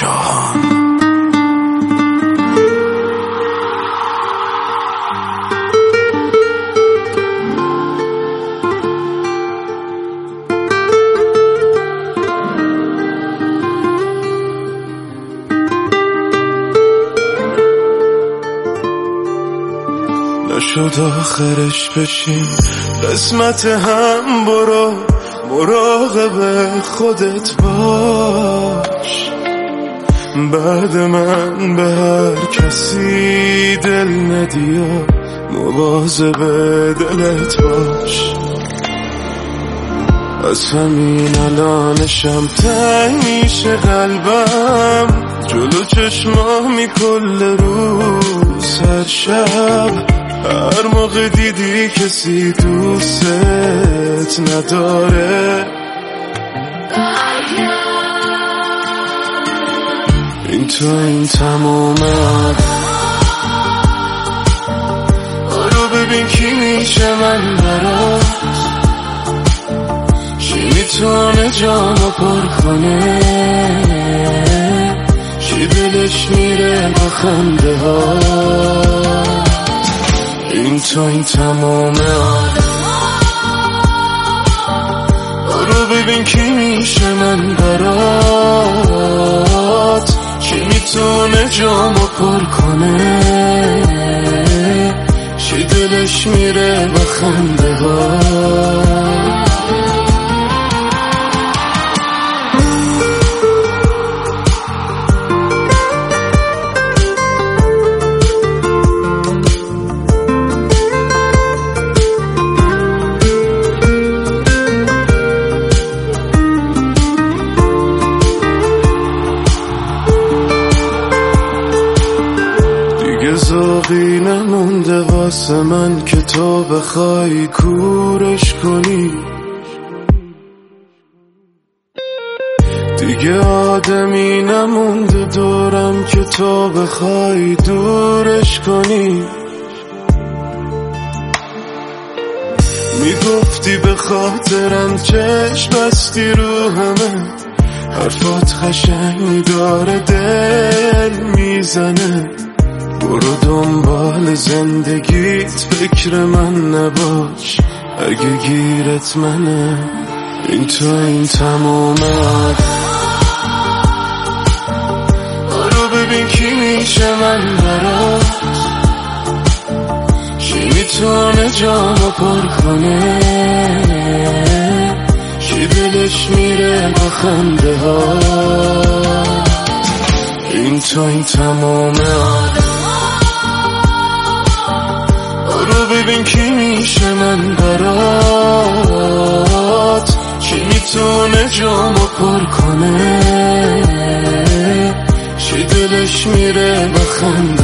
شاهان. نشد آخرش بشیم قسمت هم، برو مراقب خودت باش. بعد من به هر کسی دل ندی و مواظب دلت باش. از همین الانشم تنگ میشه قلبم، جلو چشمامی کل روز هر شب. هر موقع دیدی کسی دوست نداره، این تو این تمومه. برو ببین کی میشه من برات، چی میتونه جامو پر کنه، چی دلش میره با خنده ها. این تو این تمومه. برو ببین کی میشه من برات، چی میتونه جامو پر کنه، چی دلش میره با خنده ها. ذوقی نمونده واسه من که تو بخوای کورش کنی، دیگه آدمی نمونده دورم که تو بخوای دورش کنی. میگفتی به خاطرم چشم بستی رو همه، حرفات قشنگ داره دل میزنه. برو دنبال زندگیت، فکر من نباش اگه گیرت منه. این تو این تمومه. برو ببین کی میشه من برات، چی میتونه جامو پر کنه، چی دلش میره با خنده ها. این تو این تمومه. برو ببین کی میشه من برات، چی میتونه جامو پر کنه، چی دلش میره با خنده